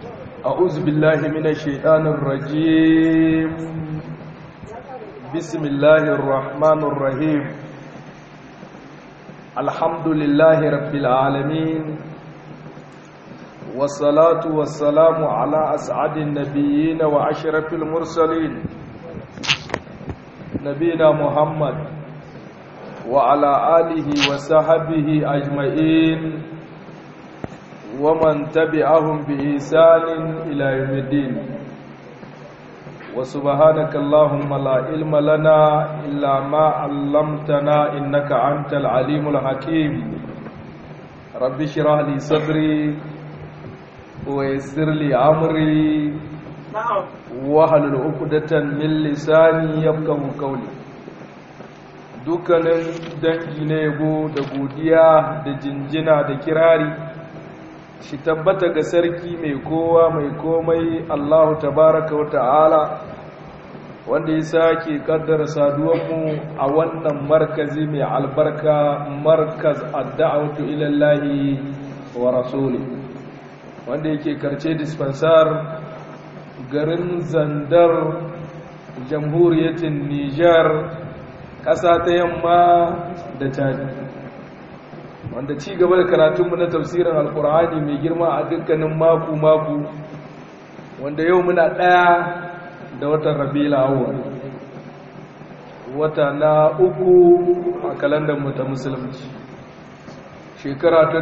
أعوذ بالله من الشيطان الرجيم. بسم الله الرحمن الرحيم. الحمد لله رب العالمين، والصلاة والسلام على أسعد النبيين وأشرف المرسلين نبينا محمد وعلى آله وصحبه أجمعين ومن تبعهم بإحسان إلى يوم الدين. وسبحانك اللهم لا علم لنا إلا ما علمتنا إنك أنت العليم الحكيم. رب اشرح لي صدري ويسر لي أمري واحلل عقدة من لساني يفقهوا قولي. dukkanin dangi na yabo da godiya da jinjina da kirari shi tabbata ga sarki mai kowa mai komai Allahu tabaraka wa ta'ala, wanda ya sake kaddara saduwanmu a wannan markazi mai albarka, markaz adda'awatu ilallahi wa rasuli, wanda yake karce dispensar garin Zandar, jamhuriyatin Nijar, ƙasa ta yamma da Chadi, wanda ci gaba da karatunmu na tafsirin alkur'ani mai girma a dukkanin mako-mako, wanda yau muna ɗaya da watan Rabiul Awwal, wata na uku a kalandar ta musulunci, shekara ta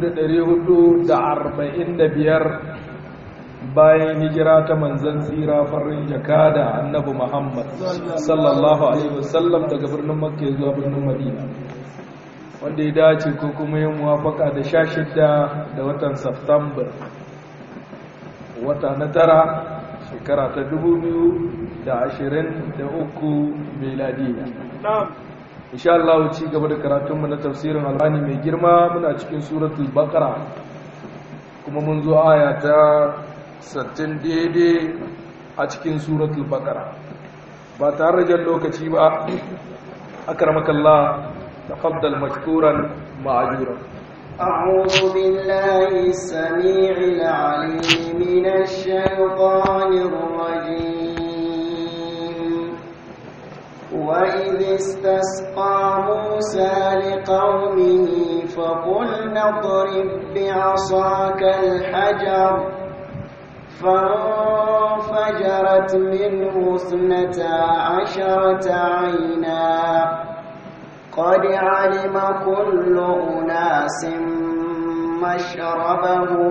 1445 bayan hijira ta manzan tsira farin jakada annabi Muhammad sallallahu alaihi wasallam daga birnin Makka zuwa birnin Madina, wanda ya dace ko kuma yin muwafaka da 16 da watan September, wata na tara, shekara ta 2023 miladiya. Insha Allah ci gaba da karatunmu na tafsirin Al-Qur'ani mai girma, muna cikin suratul Baqara kuma mun zo aya ta 60 daidai a cikin suratul Baqara. ba tare da lokaci ba, akramakallah تفضل مشكورا مأجورا. أعوذ بالله السميع العليم من الشيطان الرجيم. وإذ استسقى موسى لقومه فقلنا اضرب بعصاك الحجر فانفجرت منه 12 عينا قد علم كل أناس مشربهم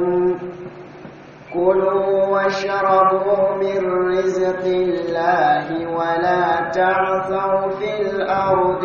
كلوا واشربوا من رزق الله ولا تعثوا في الأرض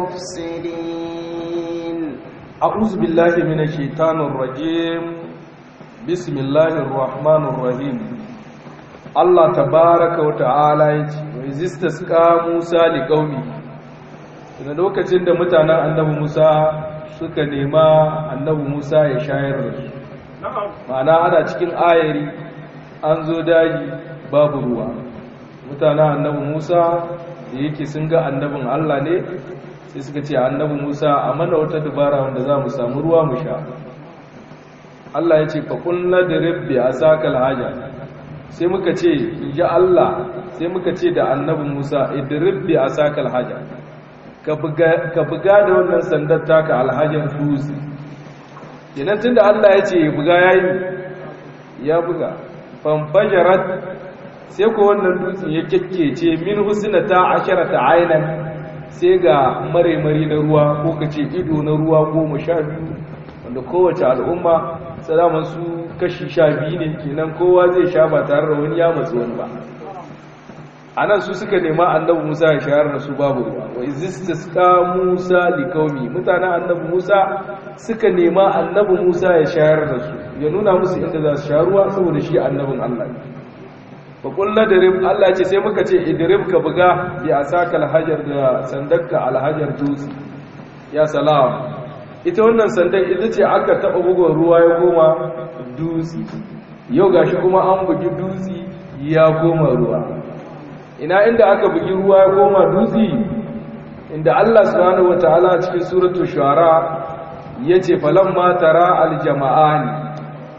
مفسدين. أعوذ بالله من الشيطان الرجيم. بسم الله الرحمن الرحيم. الله تبارك وتعالى وإذ استسقى موسى لقومه. Tuna lokacin da mutanen annabi Musa suka nema annabi Musa ya shayar da su, ma'ana ana cikin ayari an zo daji babu ruwa. Mutanen annabi Musa da yake sun ga annabin Allah ne, sai suka ce annabi Musa a mana wata dubara wanda za mu samu ruwa mu sha. Allah ya ce faƙun ladrib bi asakal haja, sai muka ce in ji Allah, sai muka ce da annabi Musa idrib bi asakal haja, ka buga da wannan sandar taka alhajin dutse. Yanan tun da Allah ya ce buga ya buga, fanfajarat, sai ko wannan dutsen ya kyakkece min husnata 10 aynan, sai ga mare-mari na ruwa ko kace ido na ruwa 12, wanda kowace al'umma salaman su kashi 12 ne, kenan kowa zai sha ba tare da wani ya matsu wani ba. Anan su suka nema annabi Musa ya shayar da su babu ruwa. Wa izistasqa Musa liqaumi, mutanen annabi Musa suka nema annabi Musa ya shayar da su, ya nuna musu inda za su sha ruwa saboda shi annabin Allah ne. Fa qulna darib, Allah ce sai muka ce idrib ka buga bi asaka alhajar da sandaka alhajar dutse. Ya salam, ita wannan sandan ita ce aka taba bugun ruwa ya koma dutse. Yau gashi kuma an bugi dutse ya koma ruwa. Ina inda aka bugi ruwa ya koma dutse, inda Allah subhanahu wataala cikin suratul shu'ara yace falamma tara aljama'ani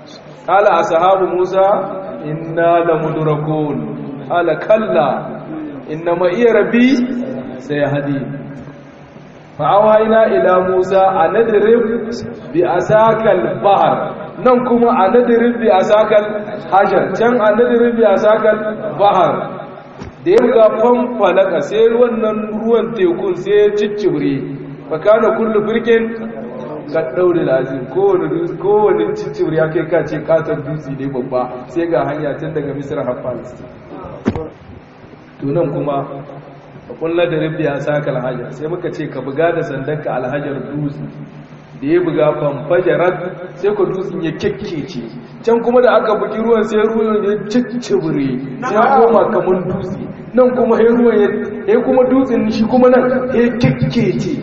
qala ashabu musa inna lamudrakun qala kalla inna ma iya rabbi sayahdi fa'awhayna ila musa anadrib bi asakal bahr nan kuma anadrib bi asakal hajar can anadrib bi asakal bahr da ya ga fanfalaka sai wannan ruwan tekun sai ya ciccire fakana kullu firkin ka daure lazim kowane ciccire ya kai kace katon dutse ne babba sai ga hanya tun daga misir har palestine to nan kuma kullu da rabbi ya saka alhajar sai muka ce ka buga da sandanka alhajar dutse da ya buga fanfajarat sai ku dutsen ya kekkece can kuma da aka bugi ruwan sai ruwan ya ciccire sai koma kaman dutse nan kuma sai ruwan ya kuma dutsen shi kuma nan ya kekkece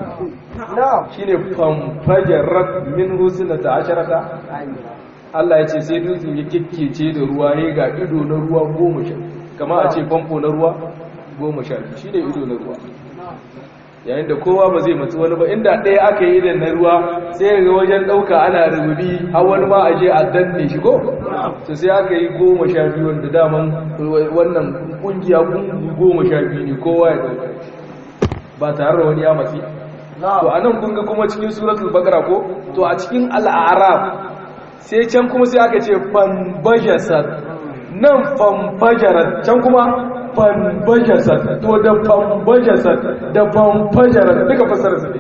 shine fanfajarat min husnata asharata Allah ya ce sai dutsen ya kekkece da ruwa ya ga ido na ruwa 10 kama a ce famfo na ruwa 10 shine ido na ruwa yayin da kowa ba zai matsu wani ba inda ɗaya aka yi idan na ruwa sai ga wajen ɗauka ana rububi har wani ma a je a danne shi ko to sai aka yi 12 wanda daman wannan kungiya 12 ne kowa ya ɗauka ba tare da wani ya matsi to anan kun ga kuma cikin suratul baqara ko to a cikin al-a'raf sai can kuma sai aka ce fanbajasat nan fanfajarat can kuma fanbajasat to da fanbajasat da fanfajarat duka fasara su ne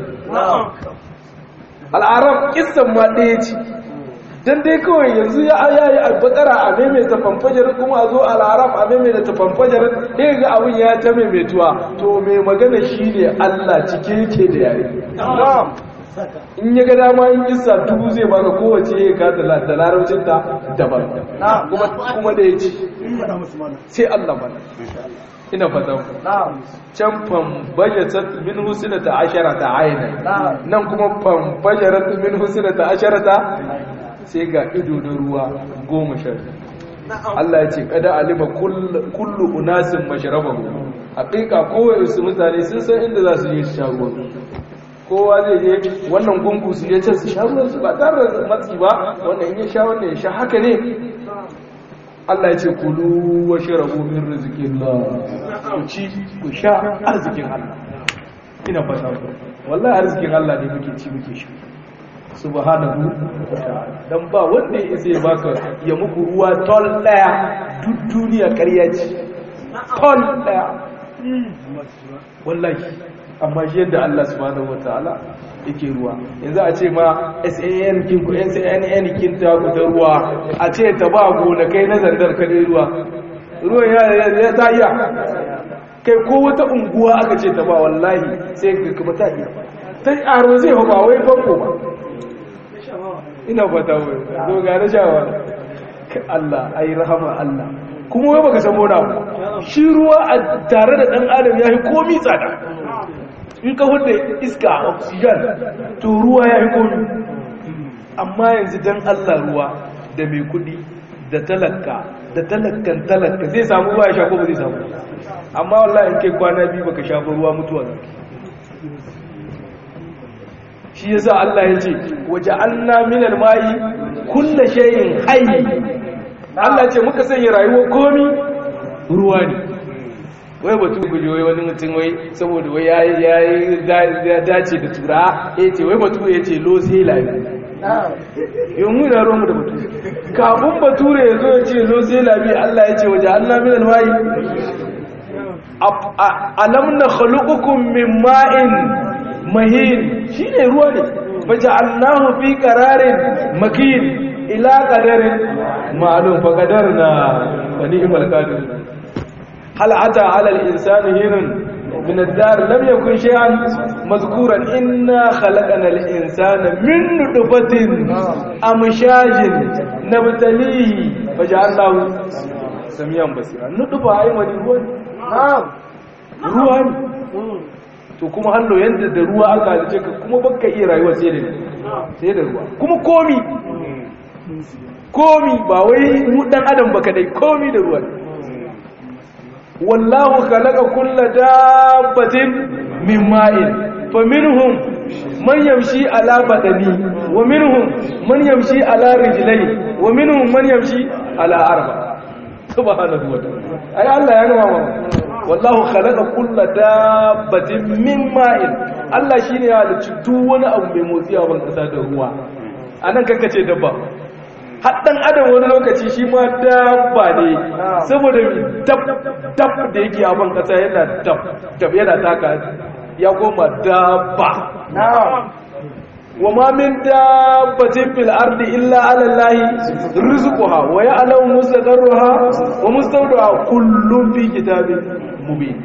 al-a'raf kissan ma ɗaya ce dan dai kawai yanzu ya ayayi al-baqara a maimaita fanfajarat kuma a zo al-a'raf a maimaita fanfajarat sai ga abin ya ta maimaituwa to mai magana shine Allah cike yake da yare in ya ga dama in kissa dubu zai baka kowace ya ka da larabcin ta daban kuma da ya ci sai Allah bana ina fata can fambajarat min husnata asharata ayna nan kuma fambajarat min husnata asharata sai ga ido na ruwa 10 Allah ya ce kada alima kullu unasin mashrabahu haqiqa kowa su mutane sun san inda za su je su sha ruwa kowa zai je wannan gungu su je can su sha ruwan su ba tare da matsi ba wannan in ya sha wannan ya sha haka ne Allah ya ce kulu wa shrabu min rizqillah ku ci ku sha arzikin Allah ina fata wallahi arzikin Allah ne muke ci muke sha subhanahu wa ta'ala dan ba wanda ya isa ya baka ya muku ruwa tol daya duk duniya ƙarya ce tol daya wallahi amma shi yadda Allah subhanahu wa ta'ala yake ruwa yanzu a ce ma SAN kin ku SANN kin ta ku da ruwa a ce ta ba gona kai na zandar ka dai ruwan ya ta iya kai ko wata unguwa aka ce ta ba wallahi sai ka kuma ta iya sai aro zai ba wai banko ba ina fata wai zo ga na shawa Allah ai rahama Allah kuma wai baka san mona shi ruwa a tare da dan adam yayi komai tsada in ka hude iska oxygen to ruwa yayi komai amma yanzu dan Allah ruwa da mai kudi da talaka da talakkan talaka zai samu ruwa ya sha ko ba zai samu amma wallahi in kai kwana biyu baka sha ruwa mutuwa zaka shi yasa Allah ya ce waja'alna minal ma'i kullu shay'in hayy Allah ce muka sanya rayuwar komi ruwa ne wai batu guje wai wani mutum wai saboda wai yayi dace da tura yace wai batu yace lo sai labi yau mu da ruwan mu da batu kafin bature yazo yace lo sai labi Allah ya ce waja'alna minal ma'i alam nakhluqukum min ma'in mahin shine ruwa ne faja'alnahu fi qararin makin ila qadarin ma'lum fa qadarna wa ni'mal qadir hal ata 'ala al-insani hinun min ad-dar lam yakun shay'an mazkuran inna khalaqna al-insana min nutfatin amshajin nabtalihi faja'alnahu samiyan basira nutfa ai wani ruwa ne to kuma hallo yanda da ruwa aka halice ka kuma baka iya rayuwa sai da ruwa kuma komi ba wai mu dan adam baka dai komi da ruwa wallahu khalaqa kulla dabbatin min ma'in fa minhum man yamshi ala badani wa minhum man yamshi ala rijlai wa minhum man yamshi ala arba subhanahu wa ta'ala ai Allah ya gama mana wallahu khalaqa kulla dabbatin min ma'in Allah shine ya halicci duk wani abu mai motsi a ban kasa da ruwa anan kanka ce dabba haddan adam wani lokaci shi ma dabba ne saboda dab da yake a ban kasa yana dab yana taka ya goma dabba wa ma min dabbatin fil ardi illa ala allahi rizquha wa ya'lamu mustaqarraha wa mustawdaha kullun fi kitabin mubin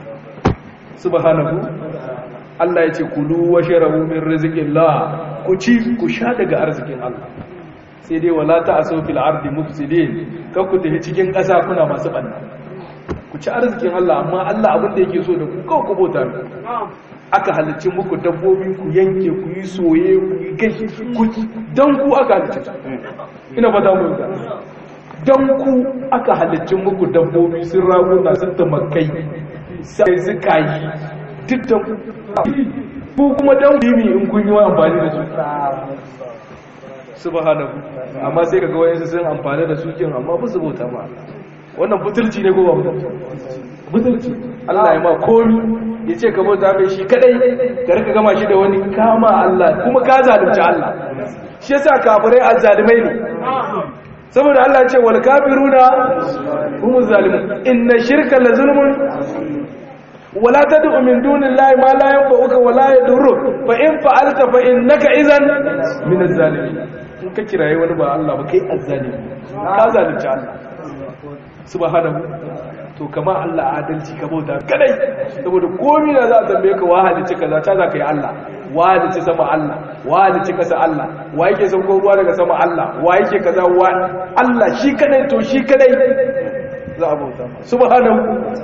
subhanahu Allah yace kulu wa sharabu min rizqillah ku ci ku sha daga arzikin Allah sai dai wala ta'asu fil ardi mufsidin kan ku tafi cikin ƙasa kuna masu banna ku ci arzikin Allah amma Allah abin da yake so da ku kawai ku bauta aka halicci muku dabbobi ku yanke ku yi soye ku yi gashi ku dan ku aka halicci ina fata mu da dan ku aka halicci muku dabbobi sun raguna sun tamakai sai suka yi duk da ku kuma dan bimi in kun yi amfani da su subhanahu amma sai kaga wayansu sun amfani da su kin amma ba su bauta ma wannan butulci ne ko ba butulci Allah ya ma komi yace ka bauta mai shi kadai ka rika gama shi da wani kama Allah kuma ka zalunci Allah shi yasa kafirai azzalimai ne saboda Allah ya ce wal kafiruna humuz zalimun inna shirka la zulmun wala tad'u min dunillahi ma la yanfa'uka wala yadurruk fa in fa'alta fa innaka idhan min az-zalimin in ka kiraye wani ba Allah ba kai azzalimi ka zalunci Allah subhanahu to kama Allah adalci ka bauta kadai saboda komai da za a tambaye ka wahalici kaza ta za ka yi Allah wahalici sama Allah wahalici kasa Allah wa yake sauko ruwa daga sama Allah wa yake kaza wa Allah shi kadai to shi kadai za a bauta subhanahu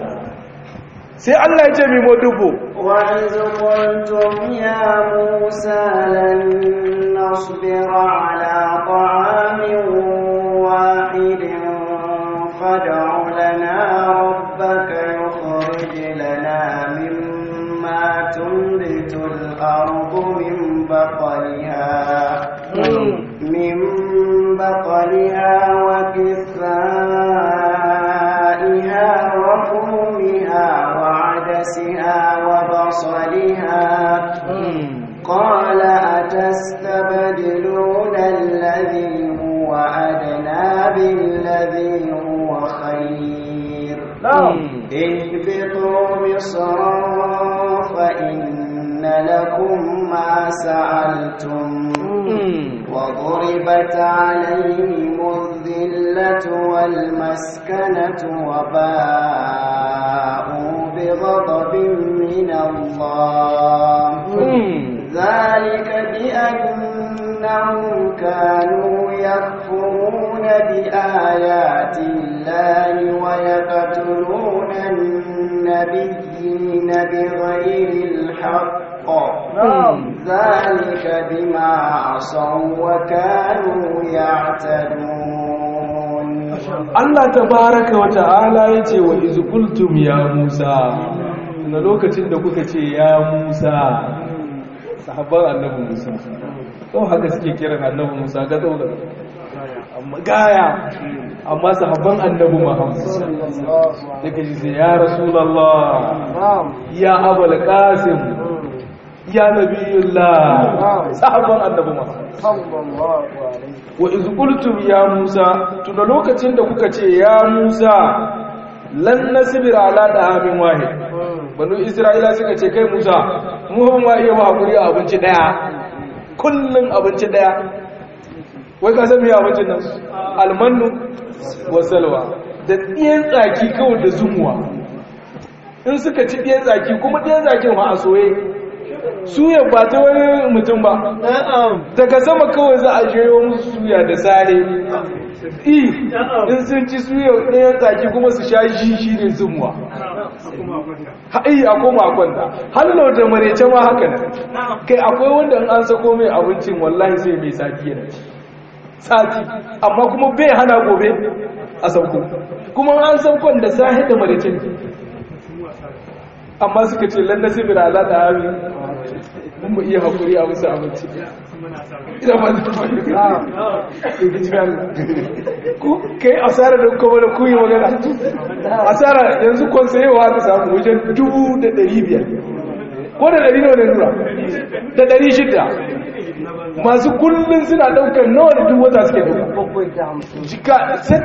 sai Allah ya ce mi modubo wa iz qultum ya musa lan nasbira ala ta'amin wahidin fad'u lana rabbaka yukhrij lana mimma tunbitu al-ardu min baqliha wa qithaiha wa fumiha وعدسها وبصلها قال أتستبدلون الذي هو أدنى بالذي هو خير اهبطوا مصرا فإن لكم ما سألتم وضربت عليهم الذلة والمسكنة وباءوا بغضب من الله ذلك بأنهم كانوا يكفرون بآيات الله ويقتلون النبيين بغير الحق ذلك بما عصوا وكانوا يعتدون Allah tabaraka wa ta'ala yace wa iz qultum ya Musa na lokacin da kuka ce ya Musa sahabban annabi Musa to haka suke kiran annabi Musa ga tsoga amma gaya amma sahabban annabi Muhammad daga ji ya rasulullah ya abul qasim ya nabiyullah sahabban annabi Muhammad sallallahu alaihi wa iz qultum ya Musa tun lokacin da kuka ce ya Musa lan nasbira ala dahamin wahid banu Isra'ila suka ce kai Musa mu ba iya ba hakuri a abinci daya kullun abinci daya wai ka san me abincin nan almannu wa salwa da ɗiyan tsaki kawai da zumuwa in suka ci ɗiyan tsaki kuma ɗiyan tsakin ma a soye suya ba ta wani mutum ba daga sama kawai za a jeyo musu suya da sare in sun ci suya ɗayan tsaki kuma su sha shi ne zumuwa ha'i a koma kwanta hallo da marece ma haka nan kai akwai wanda an sako mai abincin wallahi sai mai sati yana ci sati amma kuma bai hana gobe a sauko kuma an saukon da sahi da marece amma suka ce lan nasibir ala da hami mun mu iya hakuri a musu abinci ina ba ku kai asara da kuma da kuyi magana asara yanzu konsayewa ta samu wajen 500 ko da 100 ne nura da 600 masu kullum suna daukar nawa da duk wata suke dauka jika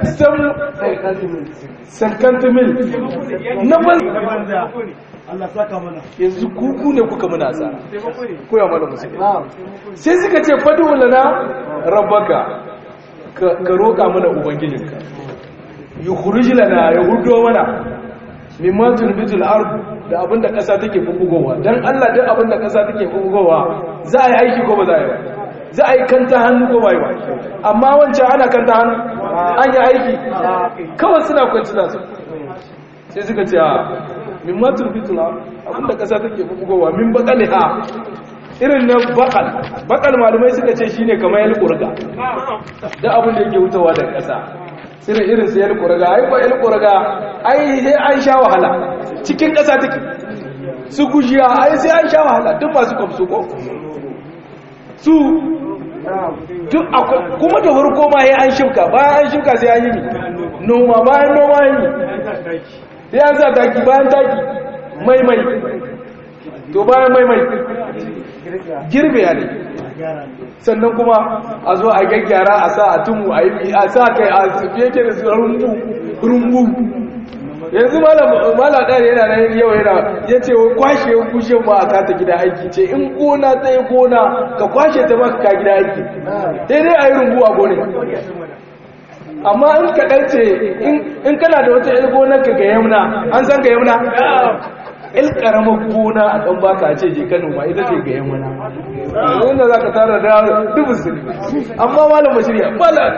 7 mil na banza Allah saka mana yanzu kuku ne kuka muna sa koya mana musulmi sai suka ce fadu lana rabbaka ka roka mana ubangijinka yukhruj lana ya hudo mana mimma tunbitul ard da abinda kasa take fugugowa dan Allah dan abinda kasa take fugugowa za a yi aiki ko ba za a yi ba za a yi kanta hannu ko ba yi ba amma wancan ana kanta hannu an yi aiki kawai suna kwanci da su sai suka ce min matur fitula abinda kasa take bugowa min bakaliha irin na bakal malumai suka ce shine kamar yal qurga da abin da yake hutawa da kasa irin sai yal qurga ai ba yal qurga ai sai an sha wahala cikin kasa take su gujiya ai sai an sha wahala duk masu kamsu ko su duk akwai kuma da farko ma yayin an shimka bayan an shimka sai an yi noma bayan noma yi sai an sa taki bayan taki maimai to bayan maimai girbe ya ne sannan kuma a zo a gaggyara a sa a tumu a yi a sa kai a feke da su rumbu yanzu mala ɗaya yana nan yau yana ya ce wa kwashe kushe ba a kata gida aiki ce in gona ta yi gona ka kwashe ta maka ka gida aiki daidai a yi rumbu a gona amma in kaɗan ce in kana da wata gonar ka ga yamna an san ga yamna il ƙaramar gona a ɗan baka a ce je kano ma ita ce ga yamna wanda za ka tara da dubu su amma malam mashirya malam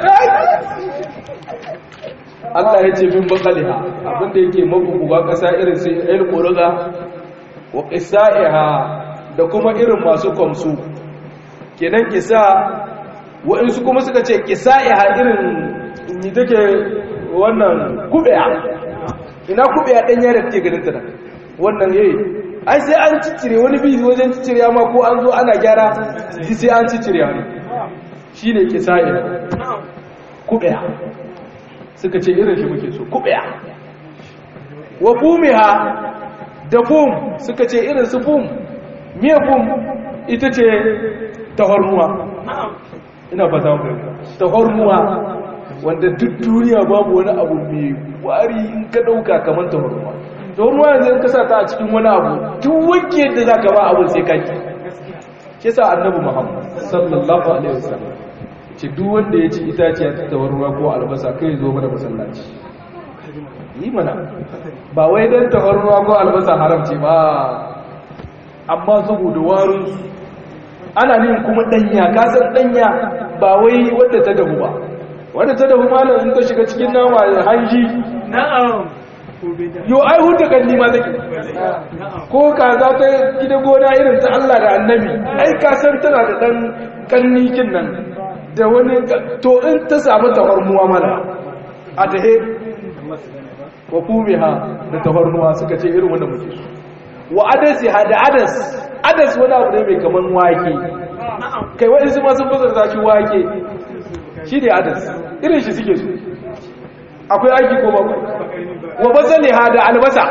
Allah ya ce min bakaliha abinda yake mabubuwa ƙasa irin su il ƙuriga wa ƙisa'iha da kuma irin masu kwamsu kenan kisa wa'insu kuma suka ce ƙisa'iha irin ni take wannan kubeya ina kubeya dan yare take ganin ta wannan ai sai an ciccire wani bi wajen ciccire ma ko an zo ana gyara sai an ciccire ne shine kisai kubeya suka ce irin shi muke so kubeya wa fumiha da fum suka ce irin su fum miye fum ita ce tahornuwa ina fata mu tahornuwa wanda duk duniya babu wani abu mai wari in ka dauka kamar tahornuwa tahornuwa yanzu in ka sa ta a cikin wani abu duk wanke da za ka ba abin sai kaki ke sa annabi muhammad sallallahu alaihi wasallam ce duk wanda ya ci itaciya ta tahornuwa ko albasa kai zo mana masallaci yi mana ba wai dan tahornuwa ko albasa haramci ba amma saboda warin ana nin kuma danya kasan danya ba wai wadda ta dahu ba wadda ta dahu malam in ta shiga cikin nama hanji na'am yo ai hudu kanni ma take ko kaza ta gida gona irin ta Allah da annabi ai kasan tana da dan kannikin nan da wani to in ta samu tafarnuwa mana a tahe wa fumiha da tafarnuwa suka ce irin wanda muke wa adasi hada adas wani abu ne mai kaman wake kai waɗansu masu fasarta shi wake shi ne adas irin shi suke su akwai aiki ko babu wa basali hada albasa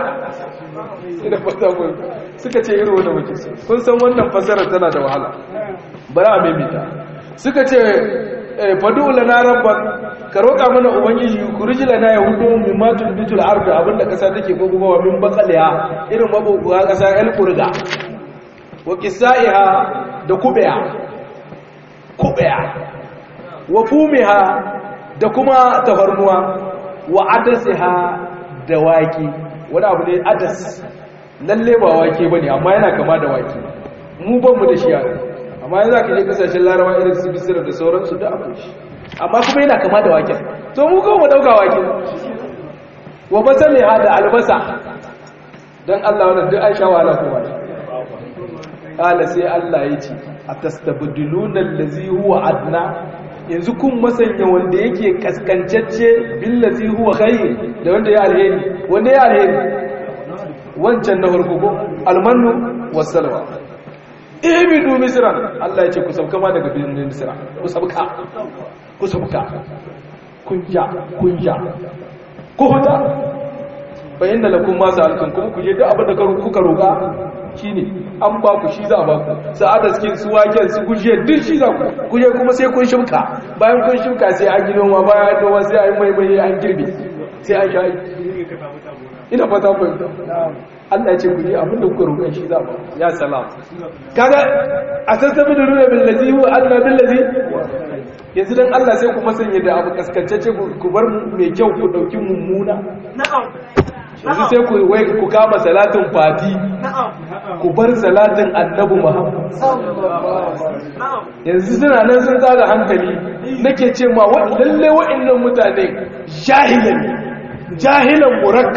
suka ce irin wanda muke su kun san wannan fasarar tana da wahala bari a maimaita suka ce fadu lana rabbak ka roƙa mana ubangiji kurji lana ya hudu min matun bitul ardi abinda kasa take gogowa min bakaliya irin mabubuwa kasa el qurga wa qisaiha da kubeya wa fumiha da kuma tafarnuwa wa adasiha da waki wani abu ne adas lalle ba wake bane amma yana kama da wake mu ban mu da shi yaro amma yanzu aka je kasashen larabawa irin su bisira da sauransu da akwai shi amma kuma yana kama da waken to mu kawo mu dauka waken wa basali ha da albasa dan Allah wannan duk Aisha wala ko wani kala sai Allah ya ce atastabdiluna allazi huwa adna yanzu kun masanya wanda yake kaskancacce billazi huwa khair da wanda ya alheri wancan na farko ko almannu wassalwa ibidu misran Allah ya ce ku sauka ma daga birnin misra ku sauka kunja ku huta bayan da lakum ma sa'altum kuma ku je duk abin da kuka roka shine an ba ku shi za a ba ku sa'ada skin su waken su guje duk shi za ku je kuma sai kun shimka bayan kun shimka sai an gino ma bayan noma sai an mai an girbe sai an sha ina fata ku Allah ya ce ku je abin da kuka roka shi za a ba ya salam kaga asasabidu bil ladhi huwa adna bil ladhi yanzu dan Allah sai ku masanya da abu kaskantacce ku bar mai kyau ku dauki mummuna na'am yanzu sai ku kama salatin fati ku bar salatin annabi Muhammad yanzu suna nan sun tsara hankali nake ce ma lalle wa'annan mutane jahilan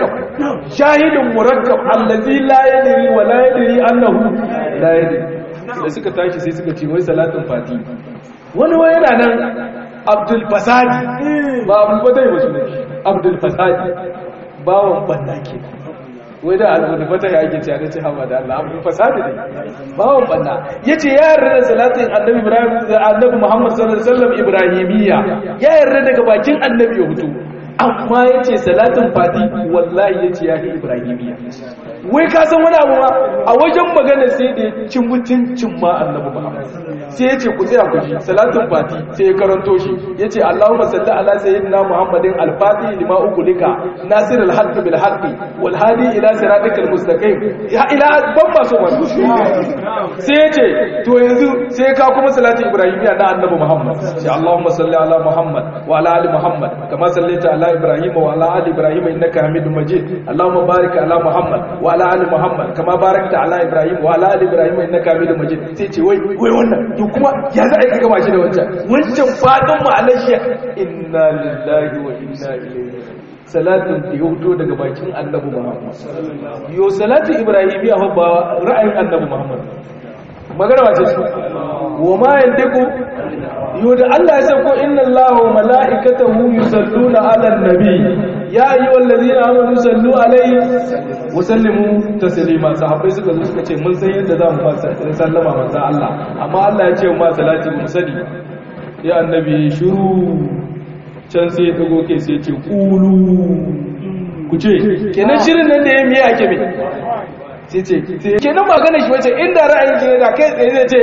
murakkab allazi la yadri wa la yadri annahu la yadri da suka tashi sai suka ce wai salatin fati wani wai yana nan Abdul Fasadi ba Abdul Fatai ba sunan shi Abdul Fasadi bawon banna ke wai da al'udufata ya ake cewa ce hama da Allah abu fasadi ne bawon banna yace ya yarda da salatin annabi Ibrahim da annabi Muhammad sallallahu alaihi wasallam ibrahimiyya ya yarda daga bakin annabi ya fito amma yace salatin fati wallahi yace ya ibrahimiyya wai ka san wani abu ma a wajen magana sai da cin mutuncin ma annabi Muhammad sai yace ku tsaya ku ji salatin fati sai ya karanto shi yace Allahumma salli ala sayyidina Muhammadin al-fatih lima ughliqa nasirul haqqi bil haqqi wal hadi ila siratikal mustaqim ya ila ban ba so wani sai yace to yanzu sai ka kuma salatin ibrahimiyya da annabi Muhammad sai Allahumma salli ala Muhammad wa ala ali Muhammad kama sallaita ala Ibrahim wa ala ali Ibrahim innaka Hamidum Majid Allahumma barik ala Muhammad wa ala ali Muhammad kama barakta ala Ibrahim wa ala ali Ibrahim innaka Hamidum Majid sai ce wai wannan to kuma ya za a yi gaba shi da wancan fadin mu alashiya inna lillahi wa inna ilaihi salatin da ya fito daga bakin annabi Muhammad yo salatin ibrahimiyya ba ra'ayin annabi Muhammad magana wace su wa ma yandiku yo da Allah ya sako inna Allaha wa mala'ikatahu yusalluna 'alan nabi ya ayyuhallazina amanu sallu alaihi wa sallimu taslima sahabbai suka zo suka ce mun san yadda zamu ba sallama manzo Allah amma Allah ya ce ma salati mu sani ya annabi shiru can sai ya dago kai sai ya ce qulu ku ce kenan shirin nan da yayi me yake me sai ce kenan magana shi wace inda ra'ayin ki ne da kai tsaye zai ce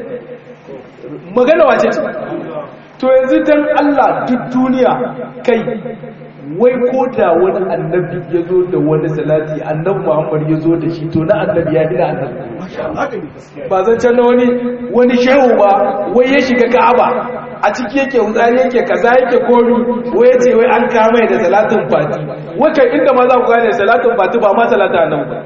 magana wace ce to yanzu dan Allah duk duniya kai wai ko da wani annabi ya zo da wani salati annabi Muhammad ya zo da shi to na annabi ya hina annabi ba zan can wani shehu ba wai ya shiga Ka'aba a ciki yake wutsari yake kaza yake komi wai ya ce wai an kama da salatin fati wai inda ma za ku gane salatin fati ba ma salatin annabi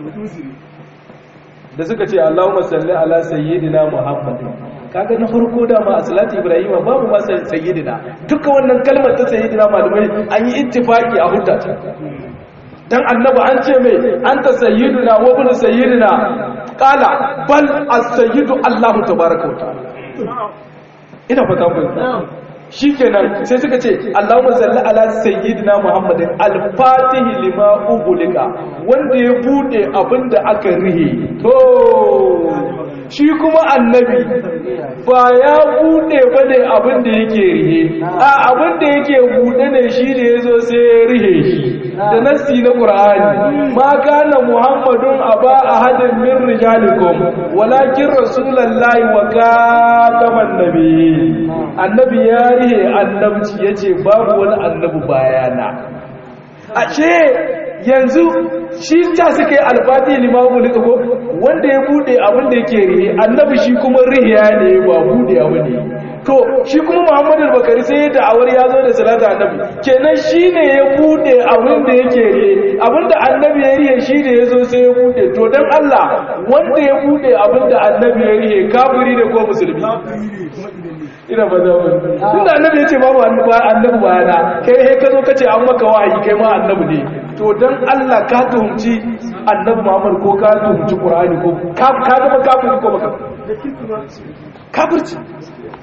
da suka ce Allahumma salli ala sayyidina Muhammad kaga na farko da ma salati Ibrahim babu ma sayyidina duka wannan kalmar ta sayyidina malamai an yi ittifaki a hudda dan annabi an ce mai anta sayyiduna wa ibn sayyidina qala bal as-sayyidu Allahu tabaaraka wa ta'ala ina fata ku shikenan sai suka ce Allahumma salli ala sayyidina Muhammadin al-fatihi lima ughliqa wanda ya bude abinda aka rihe to shi kuma annabi ba ya bude bane abinda yake rihe a abinda yake bude ne shi da yazo sai ya rihe shi da nassi na Qur'ani ma kana Muhammadun aba ahadin min rijalikum walakin rasulullahi wa khataman nabiyyin annabi ya rihe annabci yace babu wani annabi bayana ashe yanzu shi ta suka yi alfati limamu lika ko wanda ya bude abin da yake rihe annabi shi kuma rihiya ne ba bude abu ne to shi kuma Muhammadu Bakari sai ya da'awar ya zo da salatu annabi kenan shi ne ya bude abin da yake rihe abin da annabi ya rihe shi ne ya zo sai ya bude to dan Allah wanda ya bude abin da annabi ya rihe kafiri ne ko musulmi ina ba za mu tunda annabi ya ce babu annabi bayana kai he ka zo ka ce an maka wahayi kai ma annabi ne to dan Allah ka tuhumci annabi Muhammad ko ka tuhumci Qur'ani ko ka zama kafiri ko baka kafirci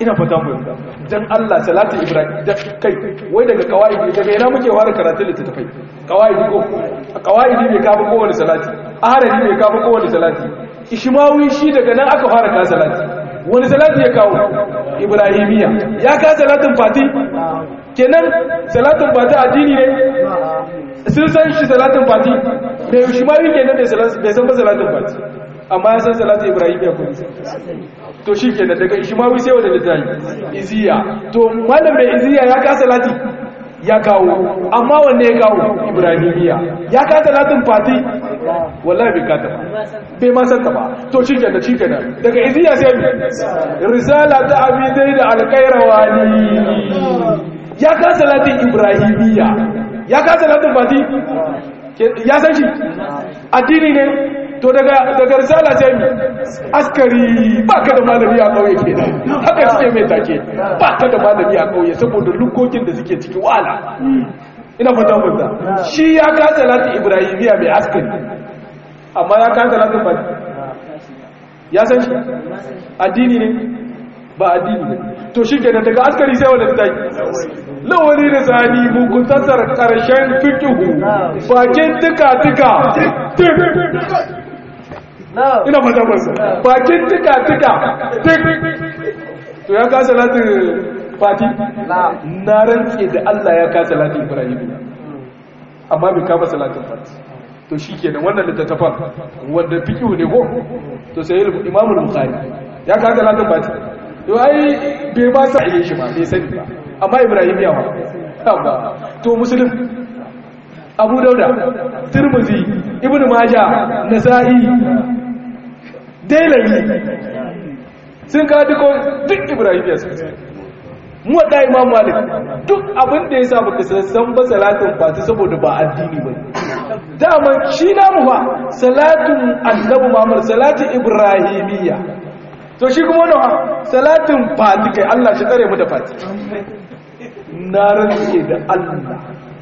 ina fata mu dan Allah salatu ibrahim da kai wai daga kawaidi daga ina muke fara karatun littafai kawaidi ko kawaidi bai kafa kowane salati aharari bai kafa kowane salati ishmawi shi daga nan aka fara ka salati wani salati ya kawo ibrahimiya ya ka salatin fati kenan salatin fati addini ne sun san shi salatin fati da ishmawi kenan bai san ba salatin fati amma ya san salatin ibrahimiya ko to shi kenan daga ishmawi sai wanda littafi iziya to malam mai iziya ya ka salati ya kawo amma wanne ya kawo ibrahimiya ya ka salatin fati wallahi bai kata bai ma san ta ba to shi kenan daga iziya sai risala ta abidai da alqairawani ya ka salatin ibrahimiya ya ka salatin fati ya san shi addini ne to daga risala sai askari ba ka da malami a kauye kenan haka suke mai take ba ka da malami a kauye saboda lukokin da suke ciki wala ina fata fata shi ya ka salati ibrahimiya mai askari amma ya ka salatin ba ya san shi addini ne ba addini ne to shi kenan daga askari sai wanda ta yi lawali da zani mugun tattara karshen fikihu bakin tuka ina fata masa bakin tuka to ya kasa latin fati na rantse da Allah ya kasa latin ibrahim amma bai kama salatin fati to shi kenan wannan littattafan wanda fikihu ne ko to sai imamul bukhari ya kasa latin fati to ai bai ba sa yin shi ba bai sani ba amma ibrahim ya ba to muslim abu dauda tirmidhi ibnu majah nasa'i dailami sun ka duk ibrahim ya suka mu da imam malik duk abin da yasa baka san ba salatin fati saboda ba addini ba dama shi namu ba salatun annabi muhammad salatin ibrahimiyya to shi kuma wannan salatin fati kai Allah shi tsare mu da fati na rantse da Allah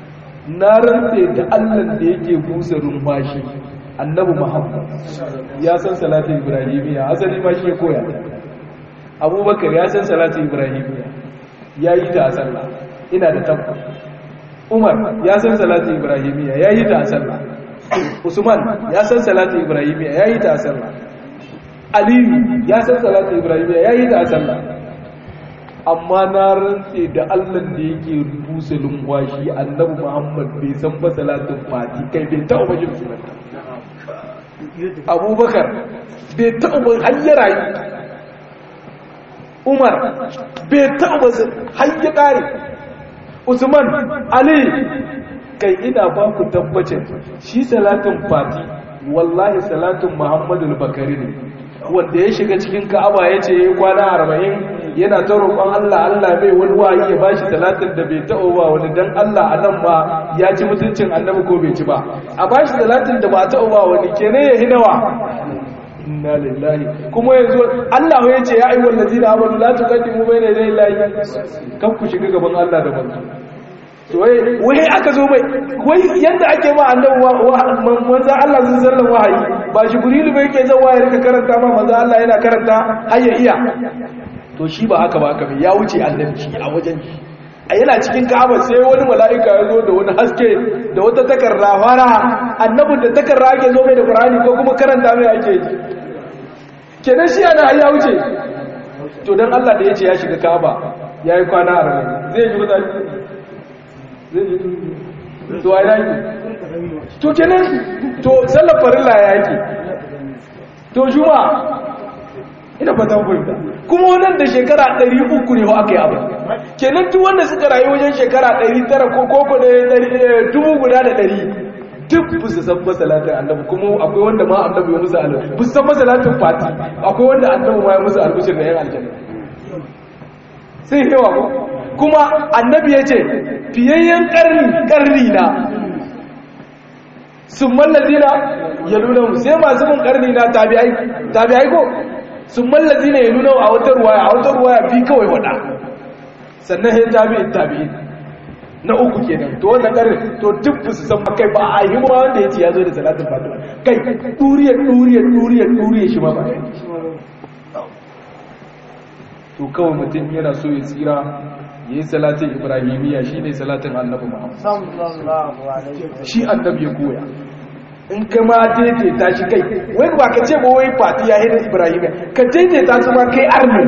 da yake busa rumbashi annabi muhammad ya san salatin ibrahimiyya asali ma shi ya koya abubakar ya san salatin ibrahimiyya ya yi ta a sallah ina da tabba umar ya san salatin ibrahimiyya ya yi ta a sallah usman ya san salatin ibrahimiyya ya yi ta a sallah aliyu ya san salatin ibrahimiyya ya yi ta a sallah amma na rantse da Allah da yake busa lumwashi annabi Muhammad bai san ba salatin fati kai bai taɓa bajin sunanta abubakar bai taɓa ba hanyar rayu umar bai taɓa ba hanyar ƙari usman ali kai ina ba ku tabbacin shi salatin fati wallahi salatin muhammadu bakari ne wanda ya shiga cikin ka'aba ya ce ya kwana 40 yana ta roƙon Allah Allah bai wani wayi ya bashi salatin da bai taɓa ba wani dan Allah a nan ma ya ci mutuncin annabi ko bai ci ba a bashi salatin da ba taɓa ba wani kenan ya hinawa inna lillahi kuma yanzu Allah ya ce ya ayyuhal ladina amanu la tuqaddimu bayna yaday Allahi kan ku shiga gaban Allah da manzo to wai aka zo mai wai yanda ake ma annabi manzo Allah sallallahu wahayi ba jibrilu bai yake zawa ya rika karanta ma manzo Allah yana karanta har ya iya to shi ba haka ba haka bai ya wuce annabci a wajen shi a yana cikin Ka'aba sai wani mala'ika ya zo da wani haske da wata takarda fara annabin da takarda ake zo mai da Qur'ani ko kuma karanta mai ake yi kenan shi yana ya wuce to dan Allah da yace ya shiga Ka'aba yayi kwana 40 zai ji mutane zai ji to ai dai to kenan to sallar farilla yake to juma'a ina fatan fahimta kuma wannan da shekara 300 ne aka yi abin kenan duk wanda suka rayu wajen shekara 900 ko koko da 1000 duk bu su san masalatin annabi kuma akwai wanda ma annabi ya musu alƙur bu san masalatin fati akwai wanda annabi ma ya musu alƙur da yan aljanna sai yawa ko kuma annabi ya ce fiyayyen karni na sun mallazina ya nuna sai masu mun karni na tabi'ai ko sun mallazi ne ya nuna a wata ruwaya bi kawai wada sannan ya tabi'i na uku kenan to wannan karin to duk su san kai ba a yi ma wanda ya ce ya zo da salatin fatima kai duriyar shi ma ba to kawai mutum yana so ya tsira ya yi salatin ibrahimiyya shi ne salatin annabi muhammad shi annabi ya koya in ka ma daidaita shi kai wai ba ka ce ba wai fati ya yi da ibrahimiyya ka daidaita su ma kai arni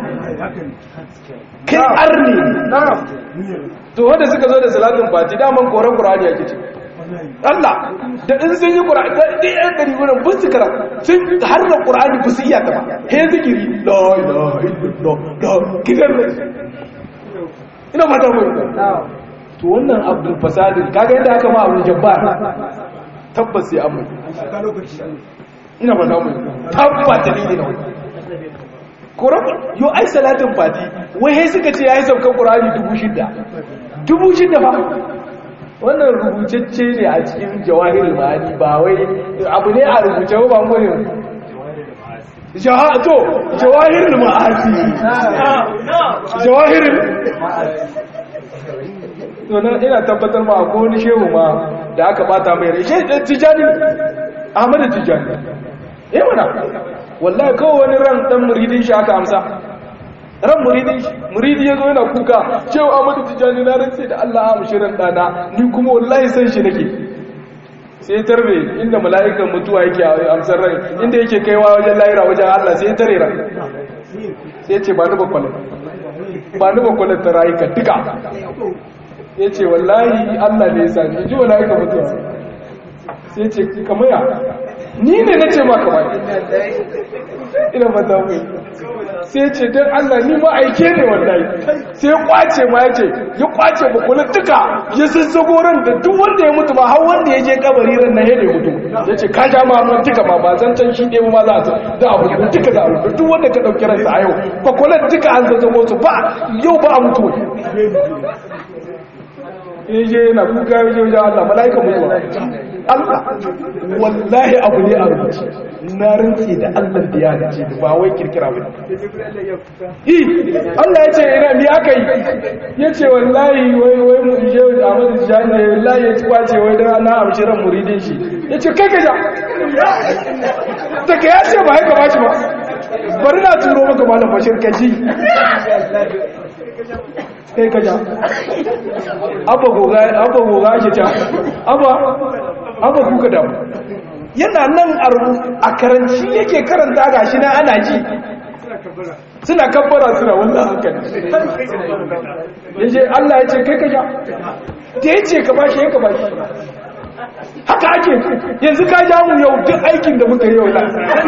to wanda suka zo da salatin fati daman koren ƙura'ani ya ke ce Allah da in sun yi ƙura'ani da ɗaya ɗari wurin bus su kara sun har da ƙura'ani ba su iya ta ba he zikiri la ilaha illallah kidan ina mata mai to wannan abdul fasadin kaga yadda aka ma abdul jabbar tabbas sai amma ina mata mai tabbata ne na wani ƙoran yau ai salatin fati wai he suka ce ya yi saukan ƙura'ani 6,000 ba wannan rubutacce ne a cikin jawahir ma'ani ba wai abu ne a rubuce ba mu ne to jawahir ma'ani jawahir to na ina tabbatar ma ko wani shehu ma da aka bata mai rai shehu tijani Ahmad Tijani mana wallahi kawai wani ran dan muridin shi aka amsa ran muridi ya zo yana kuka cewa Ahmadu Tijani na rantse da Allah amshi ran dana ni kuma wallahi san shi nake sai tarbe inda mala'ikan mutuwa yake amsar rai inda yake kaiwa wajen lahira wajen Allah sai tare ran sai ce ba ni bakwalar ta rayuka duka ya ce wallahi Allah ne ya sani ji mala'ikan mutuwa sai ce kamaya ni ne na ce maka ba ina mata mai sai ce don Allah ni ma aike ne wallahi sai ya kwace ma ya ce ya kwace bakula duka ya sassago ran da duk wanda ya mutu ba har wanda ya je kabari ran na hede mutu ya ce ka ja ma mun duka ma ba zan can shi ɗaya ma za a mutu duka za a mutu duk wanda ka ɗauki ransa a yau bakula duka an sassago su ba yau ba a mutu yaje yana kuka yaje wajen Allah mala'ika mutuwa Allah wallahi abu ne a rubuce na rantsi da Allah da ya dace ba wai kirkira ba Allah ya ce ina mi aka yi ya ce wallahi wai mu je Ahmad Tijani wallahi ya kwace wai dan ana amshi ran muridin shi ya ce kai kaja daga ya ce ba haka ba shi ba bari na turo maka malam Bashir kaji kai kaja abba goga ake ta abba kuka damu yana nan a karanci yake karanta gashi na ana ji suna kabbara suna wannan hankali yace Allah ya ce kai kaja da ya ce ka bashi ya ka bashi haka ake yanzu ka ja mu yau duk aikin da muka yi yau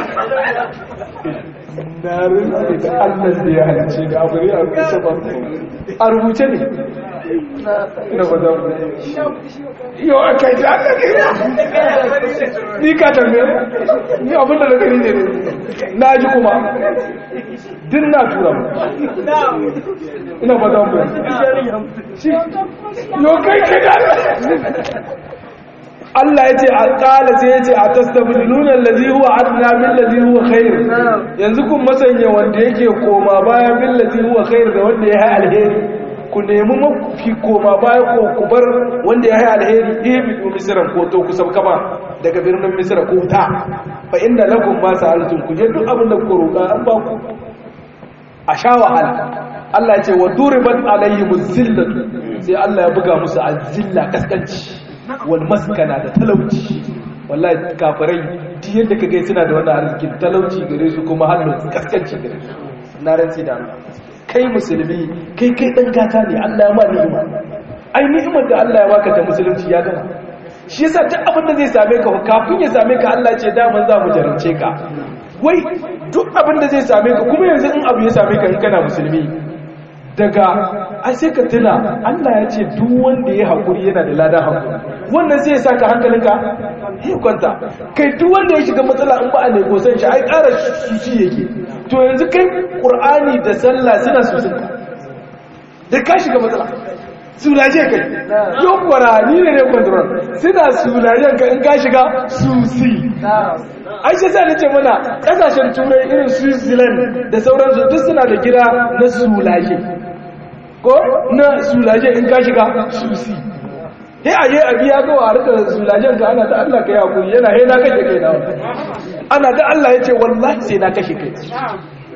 na rinse da Allah da ya halice da abu ne a rubuce ba a rubuce ne ina ba za mu yau a kai ta aka kai ni ka tambaye ni abinda da gani ne na ji kuma din na tura mu ina ba za mu yau kai kai da Allah ya ce alƙala sai ya ce a tastabdiluna allazi huwa adna bil ladhi huwa khair yanzu kun masanya wanda yake koma baya bil ladhi huwa khair da wanda ya yi alheri ku nemi mafi koma baya ko ku bar wanda ya yi alheri ibidu misran ko to ku sauka ba daga birnin misra ko ta fa inda lakum ma sa'altum ku je duk abin da ku roƙa an ba ku a sha wahala Allah ya ce wa duribat alayhimuz zillatu sai Allah ya buga musu azilla kaskanci wal maskana da talauci wallahi kafirai duk yadda kage suna da wannan arzikin talauci gare su kuma hannu kaskanci gare su na rantsi da Allah kai musulmi kai dan gata ne Allah ya ma ni'ima ai ni'imar da Allah ya baka ta musulunci ya gama shi yasa duk abin da zai same ka kafin ya same ka Allah ce daman za mu jarance ka wai duk abin da zai same ka kuma yanzu in abu ya same ka in kana musulmi daga a sai ka tuna Allah ya ce duk wanda ya haƙuri yana da ladan haƙuri wannan sai ya saka hankalinka ya kwanta kai duk wanda ya shiga matsala in ba a negosan shi ai ƙara suci yake to yanzu kai ƙur'ani da sallah suna susun da ka shiga matsala sulaje kai yau kwara ni ne control suna sulajen ka in ka shiga susi aisha sa nace mana kasashen turai irin Switzerland da sauransu duk suna da gida na sulaje ko na sulaje in ka shiga susi he aje a biya ga wa rika sulajen ka ana da Allah kai hakuri yana he na kashe kai na ana da Allah yace wallahi sai na kashe kai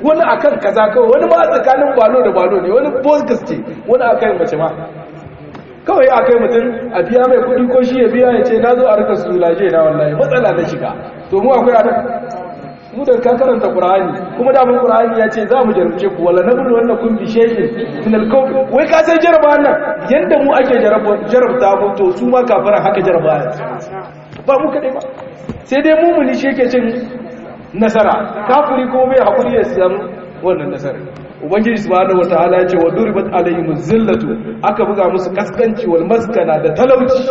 wani akan kaza kawai, wani ma tsakanin balo da balo ne, wani bogus ce, wani akan mace ma kawai akai mutum a biya mai kudi ko shi ya biya ya ce na zo a rika sulaje na wallahi matsala na shiga. To mu akwai a mu da ka karanta Qur'ani kuma da mun Qur'ani ya ce za mu jarumce ku wala nabulu wannan kun bi shay'in min al-kawf. Wai ka sai jaraba nan yanda mu ake jarabta mu to su ma kafiran haka jaraba ba mu kadai ba, sai dai mumuni shi yake cin nasara, kafiri kuma bai hakuri ya samu wannan nasara. Ubangiji subhanahu wataala ya ce wa duribat alaihim zillatu, aka buga musu kaskanci wal maskana da talauci,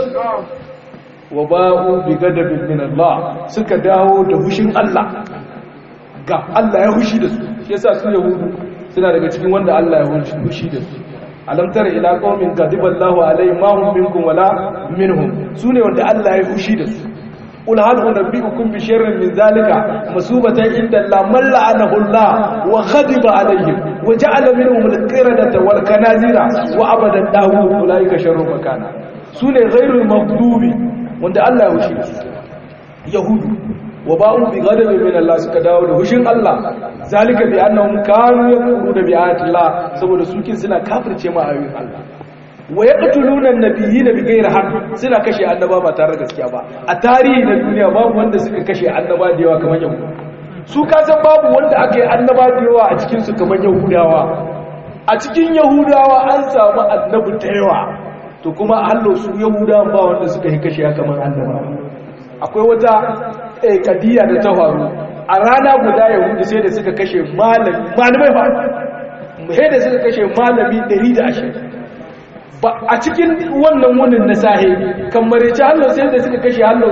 wa ba'u bi gadabin min Allah, suka dawo da hushin Allah. Ga Allah ya hushi da su, shi yasa su yahudu suna daga cikin wanda Allah ya hushi da su. Alam tara ila qaumin ghadiballahu alaihim ma hum minkum wala minhum, sune wanda Allah ya hushi da su. قل هل أنبئكم بشر من ذلك مصوبة عند الله من لعنه الله وغضب عليهم وجعل منهم القردة والخنازير وعبد الطاغوت أولئك شر مكانا. سنة غير المغضوب وند الله يوشي يهود وباءوا بغضب من الله سكداو لهشين الله ذلك بأنهم كانوا يكفرون بآيات الله saboda sukin suna kafirce ma ayoyin Allah. Wa yaqtuluna an-nabiyina bighayri haqq, suna kashe annaba ba tare da gaskiya ba. A tarihi na duniya babu wanda suka kashe annaba da yawa kamar Yahudu. Su ka san babu wanda aka yi annaba da yawa a cikin su kamar Yahudawa. A cikin Yahudawa an samu annabi da yawa. To kuma hallo su Yahudawa ba wanda suka yi kashe kamar annaba. Akwai wata kadiya da ta faru. A rana guda Yahudu sai da suka kashe malamai ba. Sai da suka kashe malami 120. Ba a cikin wannan wunin na sahe kamar ya ci hallo sai da suka kashe hallo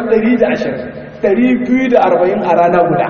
240 a rana guda.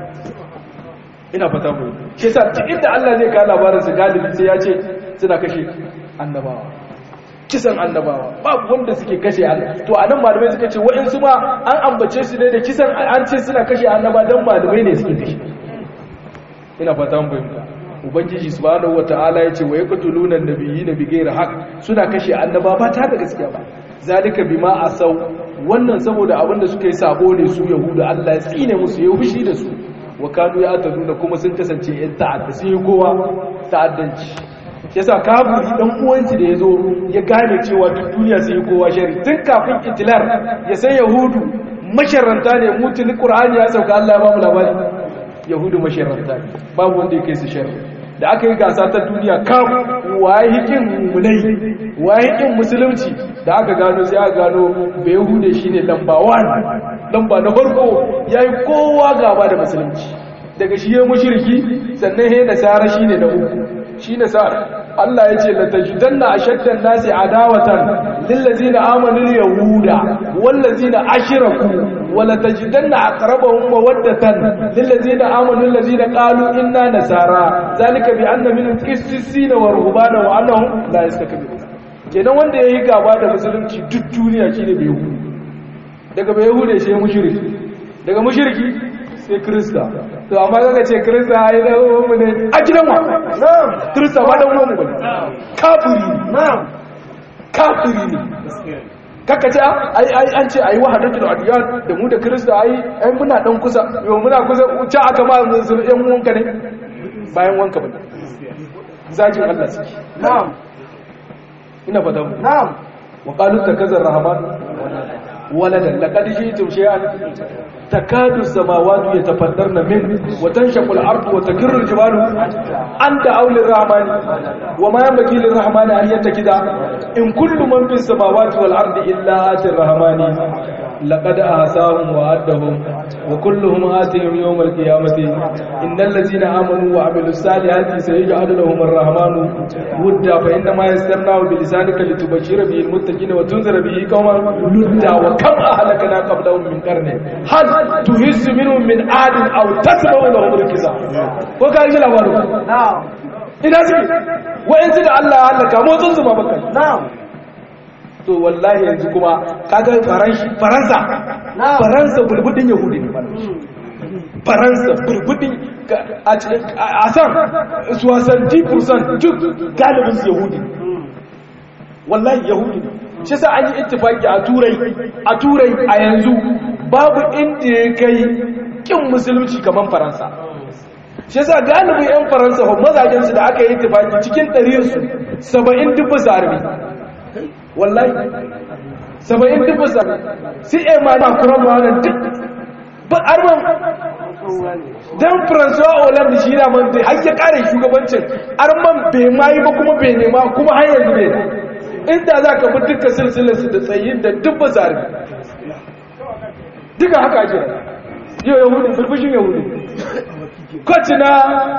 Ina fata mu shi yasa inda Allah zai ka labarin su galibi sai ya ce suna kashe annabawa, kisan annabawa, babu wanda suke kashe Allah. To anan malamai suka ce wa'ansu ma an ambace su ne da kisan, an ce suna kashe annaba dan malamai ne suke kashe. Ina fata mu fahimta. Ubangiji subhanahu wataala yace wa yaqtuluna an-nabiyina bighayri haqq, suna kashe annaba ba ta da gaskiya ba. Zalika bima asaw, wannan saboda abinda suka yi sabo ne su yahuda, Allah ya tsine musu, ya fushi da su. Wa kanu ya'taduna, kuma sun kasance yan ta'adda, sai kowa ta'addanci. Yasa kafiri dan uwanci da yazo ya gane cewa duk duniya sai kowa shari, tun kafin Hitler ya san yahudu masharranta ne. Mutun Qur'ani ya sauka, Allah ya ba mu labari yahudu masharranta ne, babu wanda ya kai su sharri. Da aka yi gasa ta duniya kam waye hikin mulai, waye hikin musulunci, da aka gano sai aka gano bai yahude shine lamba 1, lamba na farko, yayi kowa gaba da musulunci. Daga shi ya mushriki, sannan he nasara shine na uku. Shi nasara Allah ya ce latajidanna ashaddan nasi adawatan lil ladina amanu yahuda wal ladina ashraku wa latajidanna aqrabahum mawaddatan lil ladina amanu alladhina qalu inna nasara zalika bi anna minhum qissisina wa ruhbana wa annahum la yastakbirun. Kenan wanda yayi gaba da musulunci duk duniya shine bai yahuda, daga bai yahuda sai mushriki, daga mushriki sai Kirista. To amma kaga ce Kirista ai da mu ne a gidan wa. Kirista ba dan uwanmu bane. Kafiri ne. Kafiri ne. Kaka ce ai an ce ai wahadatul adiyan da mu da Kirista ai muna dan kusa. Yo muna kusa ce aka ma yan uwanka ne. Bayan wanka bane. Zajin Allah saki. Na'am. Ina fata mu. Na'am. Wa qalu takazar rahman waladan laqad ji'tum shay'an تكاد السماوات يتفطرن منه وتنشق الأرض وتكر الجبال أن دعوا للرحمن وما ينبغي للرحمن أن يتخذ إن كل من في السماوات والأرض إلا آتي الرحمن لقد أحصاهم وعدهم وكلهم آتيهم يوم القيامة إن الذين آمنوا وعملوا الصالحات سيجعل لهم الرحمن ودا فإنما يسرناه بلسانك لتبشر به المتقين وتنذر به قوما لدا وكم أهلكنا قبلهم من قرن هل تهز منهم من عاد أو تسمع لهم ركزا وكان يجي لهم نعم ina suke wa'ansu da Allah ya halaka motsin su ma baka na'am. To wallahi yanzu kuma kaga Faransa bulbudin Yahudi ne. Faransa bulbudin a san suwasan 10% duk galibin su Yahudi, wallahi Yahudi ne. Shi sa an yi ittifaki a turai a yanzu babu inda ya kai kin musulunci kamar Faransa. shi yasa galibin yan faransa ho mazajen su da aka yi tafaki cikin 100 su 70 dubu zarbi wallahi 70 dubu zarbi sai Emmanuel Macron ma wannan duk ba arman dan François Hollande shi da man har ya kare shugabancin arman bai mai ba kuma bai nema kuma har yanzu bai inda za ka bi duka silsilarsu da tsayin da dubba zarbi duka haka ake yau yahudu fulfushin yahudu kwaci na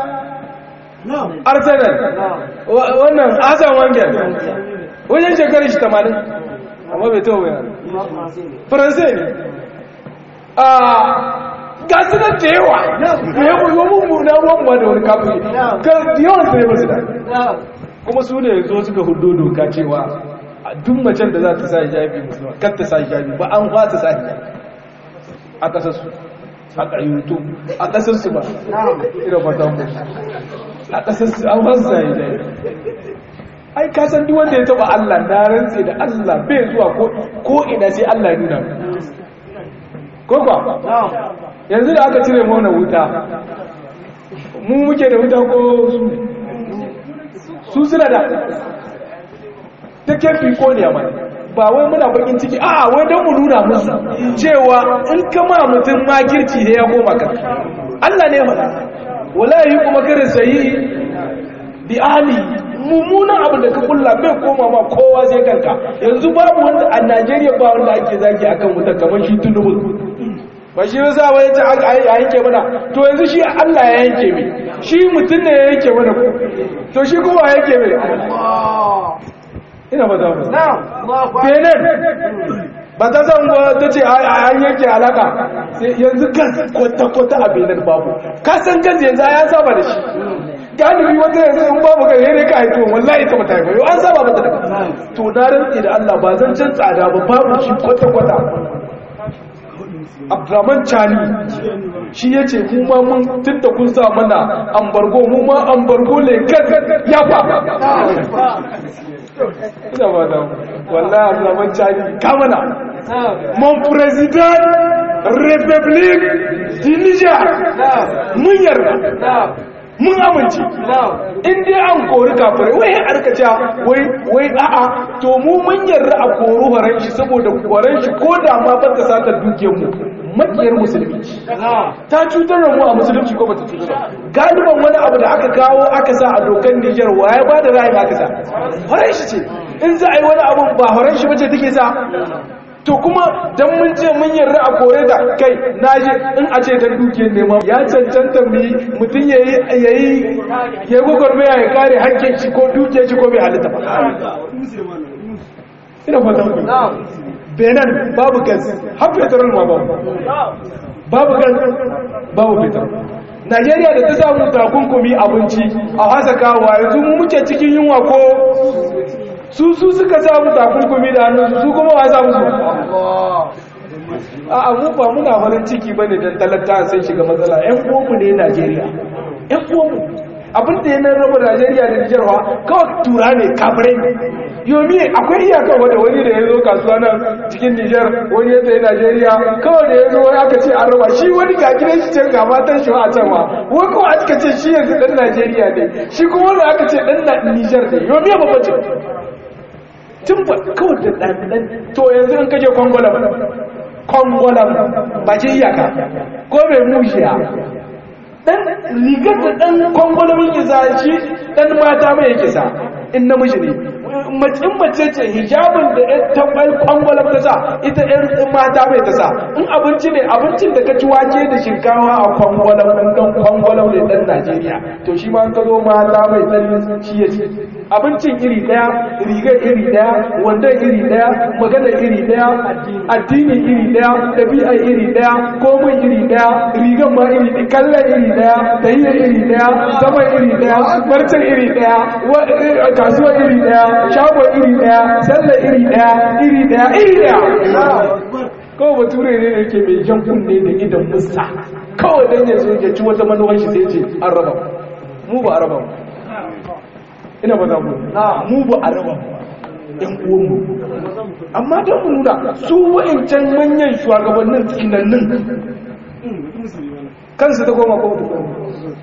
arsenal wannan asan wangen wajen shekarar shi 80 amma bai tawo yana faransai ne a gasu nan da yawa yawan mummuna ruwan da wani kafin yawan sai masu da kuma su ne zo suka hudu doka cewa duk macen da za ta sa hijabi musulman kar ta sa hijabi ba an fata sa hijabi a kasarsu a ƙayyuto a kasarsu ba ina fata mu a kasarsu an fata sa hijabi ai ka san duk wanda ya taba Allah na rantse da Allah bai zuwa ko ina sai Allah ya nuna ko ba yanzu da aka cire mu wannan wuta mu muke da wuta ko su suna da ta kefi ko ne amma ba wai muna bakin ciki a wai don mu nuna musu cewa in kama mutum makirci ne ya koma kan Allah ne faɗa wallahi kuma karin sayi bi ahli mummunan abu da ka kulla bai koma ma kowa sai kanka yanzu babu wanda a Najeriya ba wanda ake zagi akan wuta kamar shi Tinubu ba shi yasa ba yace a yanke mana to yanzu shi Allah ya yanke mai shi mutum ne ya yanke mana ko to shi kuma ya yanke mai ina ba za mu benin ba ta san ta ce an yanke alaka yanzu gas kwata-kwata a benin babu ka san gas yanzu ya saba da shi galibi wata yanzu in babu kan yare ka haifo wallahi ta mata haifo an saba mata daga to na rantsi da Allah ba zan can tsada ba babu shi kwata-kwata Abdurrahman Chani shi ya ce mu ma mun tunda kun sa mana ambargo mu ma ambargo ne ya fa ina ba da wallahi Abdurrahman Chani kamana mon president republic di Niger mun yarda mun amince in dai an kori kafirai wai a rika cewa wai a'a to mu mun yarda a kori horon shi saboda horon shi ko da ma ba ta sata dukiyar mu makiyar musulmi ta cutar da mu a musulunci ko ba ta cutar ba galiban wani abu da aka kawo aka sa a dokar Niger waye ba da ra'ayi aka sa horon shi ce in za a yi wani abu ba horon shi bace take sa to kuma dan mun ce mun yarda a kore da kai naji in a ce dan dukiyar nema ya cancanta mutun yayi gogorbe ya kare hakkin shi ko dukiyar shi ko bai halitta ba ina fata ku benin babu gas har petrol ma babu gas babu petrol Najeriya da ta samu takunkumi abinci a hasa kawo yanzu mu muke cikin yunwa ko su suka samu takunkumi da hannunsu su kuma wa samu su a mu ba muna farin ciki bane dan talaka sai shiga matsala ƴan uwanmu ne Najeriya ƴan uwanmu abin da yana raba Najeriya da Nijar fa kawai tura ne kafirai yomi akwai iyaka wanda wani da ya zo kasuwa nan cikin Nijar wani ya tsaye Najeriya kawai da ya zo wani aka ce an raba shi wani ga gidan shi can ga matan shi a can ma wai kuma aka ce shi yanzu dan Najeriya ne shi kuma wanda aka ce dan Nijar ne yomi ya babbace tun ba kawai da ɗan to yanzu in kaje kongolam ba ce iyaka ko mai mushiya ɗan rigar da ɗan kongolamin isa shi ɗan mata mai yake sa in namiji ne in mace ce hijabin da ya tambar kongolam ta sa ita ɗan mata mai ta sa in abinci ne abincin da ka ci wake da shinkawa a kongolam ɗan kongolam ne ɗan Najeriya to shi ma ka zo mata mai ɗan shi ya ce abincin iri daya rigar iri daya wandon iri daya magana iri daya addini iri daya ɗabi'a iri daya komai iri daya rigar ma iri daya kallon iri daya tahiyyar iri daya zaman iri daya marcin iri daya kasuwa iri daya shagon iri daya sallar iri daya kawai bature ne yake mai jan kunne da idan musta kawai dan yanzu ya ci wata manuwar shi sai ce an raba mu ba a raba ina ba za mu ba a raba ɗan uwanmu amma don mu nuna su wa'incan manyan shugabannin tsinannin kansu ta goma kowa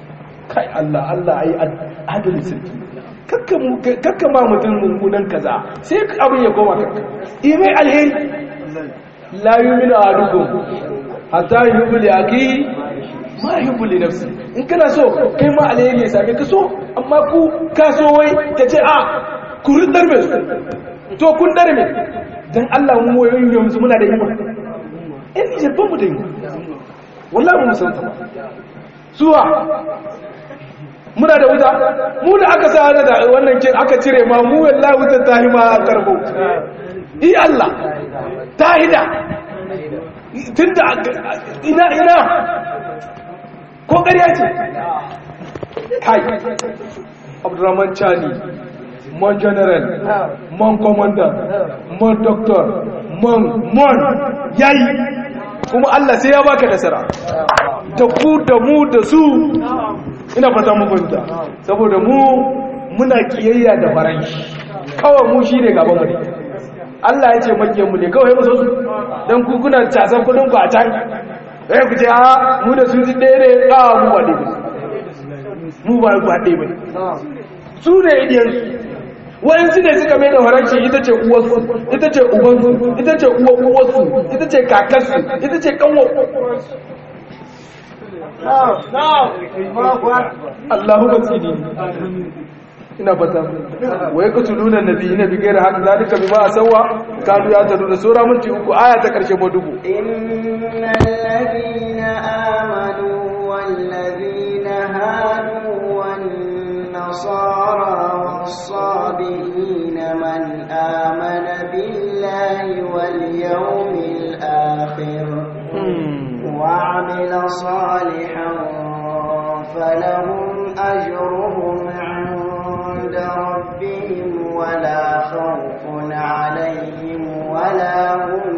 kai Allah ai adalci sarki kakka ma mutum mummunan kaza sai abin ya koma kakka mai alheri la yu'minu ahadukum hatta yuhibbu li akhihi ma yuhibbu li nafsi in kana so kai ma alheri ya same ka so amma ku ka so wai kace ku rudar me to kun dare me dan Allah mu wayoyin yanzu muna da himma in ji ban mu da himma wallahi mu san ta suwa muna da wuta mu da aka sa da wannan kin aka cire ma mu wallahi wutar ta hima a karbo Allah ta hida tunda ina ko ƙarya ce kai Abdurrahman Chani mon general mon commander mon doctor mon yayi kuma Allah sai ya baka nasara da ku da mu da su ina fata mu fahimta saboda muna kiyayya da faranshi kawai mu shine gaban mu ne Allah ya ce makiyan mu ne kawai mu so su dan ku kuna casan kudin ku a can ku ce mu da su ɗaya ne mu ba ɗaya mu ba ɗaya ba su ne idiyan wayansu ne suka mai da faranshi ita ce uwarsu ita ce ubansu ita ce uwarsu ita ce kakarsu ita ce kanwa Allahumma tsini ina fata wa yaqtuluna nabiyina bighairi haqq zalika bima asawa kanu ya taduna sura minti 3 aya ta karshe madubu innal ladina amanu wal ladina hadu wan nasara was-sabiina man amana billahi wal yawmil akhir وعمل صالحا فلهم أجرهم عند ربهم ولا خوف عليهم ولا هم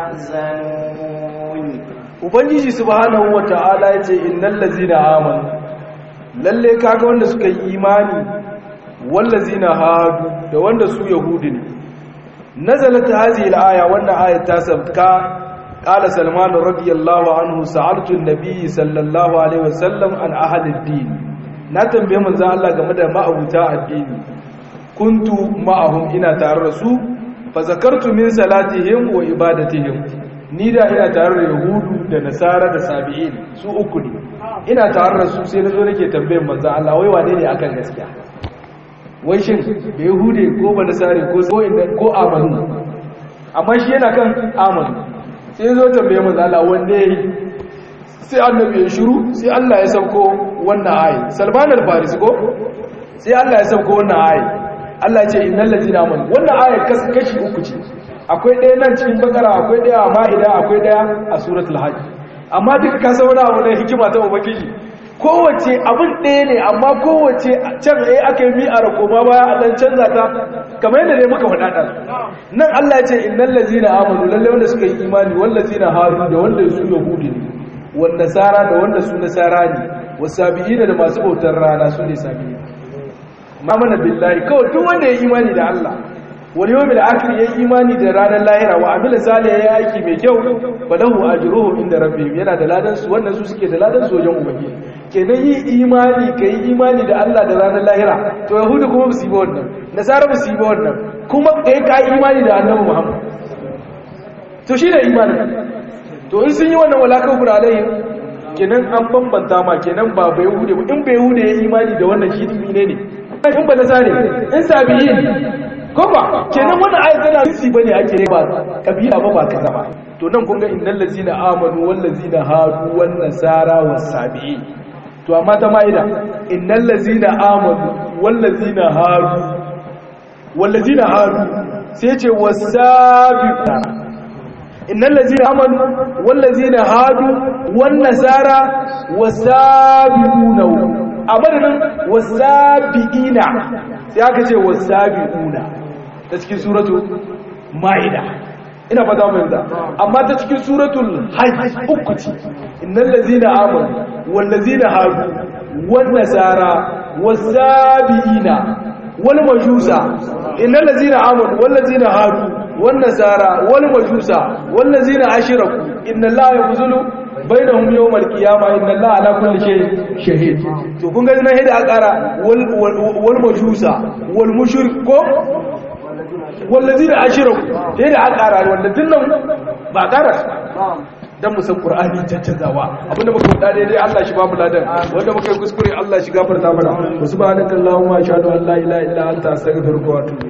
يحزنون Ubangiji subhanahu wata'ala yace innal ladzina amanu lalle kaga wanda suka yi imani wal ladzina hadu da wanda su yahudi ne nazalat hadhihi al-aya wannan ayat ta sabka قال سلمان رضي الله عنه سألت النبي صلى الله عليه وسلم عن أهل الدين نتنبه من ذا الله game da ma'abuta addini kuntu ma'ahum ina tare da su fa zakartu min salatihim wa ibadatihim ni da ina tare da yahudu da nasara da sabi'in su uku ne ina tare da su sai nazo nake tambayar manzo Allah wai wane ne akan gaskiya wai shin da yahude ko ba nasare ko amanu amma shi yana kan amanu sai zo tambaye manzo Allah wanda yayi sai annabi ya shiru sai Allah ya sauko wannan ayi Salman al-Farisi ko sai Allah ya sauko wannan ayi Allah ya ce innal ladina amanu wannan ayi kashi uku ce akwai ɗaya nan cikin bakara akwai ɗaya a ma'ida akwai ɗaya a suratul hajj amma duka ka san wani abu ne hikima ta ubangiji kowace abin ɗaya ne amma kowace can aka yi mi'ar koma baya a ɗan canza ta kamar yadda ne muka faɗa ɗan nan Allah ya ce innal ladzina amanu lalle wanda suka yi imani wal ladzina hadu da wanda su yahudi ne wan nasara da wanda su nasara ne wasabiina da masu bautar rana su ne sabiina amana billahi kawai duk wanda ya yi imani da Allah wal yawmil akhir ya yi imani da ranar lahira wa amila salih ya aiki mai kyau falahu ajruhum inda rabbihim yana da ladan su wannan su suke da ladan su wajen ubangiji kenan yi imani kai imani da Allah da ranar lahira to yahudu kuma ba su yi ba wannan nasara ba su yi ba wannan kuma kai ka imani da annabi Muhammad to shi da imani to in sun yi wannan wala kafur alaihim kenan an bambanta ma kenan ba bai yahude ba in bai yahude ya imani da wannan shi ne in ba nasare in sabiyin ko ba kenan wannan ayat tana rufi bane ake ba kabila ba kaza ba to nan kun ga innal ladzina amanu wal ladzina hadu wan nasara was sabiin to amma ta maida innal ladzina amanu wal ladzina hadu sai ce wasabiquna innal ladzina amanu wal ladzina hadu wan nasara wasabiquna a madadin wasabiina sai aka ce wasabiquna ta cikin suratul ma'ida ina fata mu yanzu amma ta cikin suratul hajj uku ce innal ladzina amanu wal ladzina hadu wan nasara wasabiina wal majusa innal ladzina amanu wal ladzina hadu wan nasara wal majusa wal ladzina ashraku inna allaha yabzulu bainahum yawmal qiyamah inna allaha ala kulli shay'in shahid to kun ga nan hida akara wal majusa wal mushrik ko wallazina ashraku hida akara wallatin nan ba kara dan musan qur'ani cancanzawa abinda muka faɗa daidai Allah shi ba mu ladan wanda muka yi kuskure Allah shi gafarta mana subhanakallahumma ashhadu an la ilaha illa anta astaghfiruka wa atubu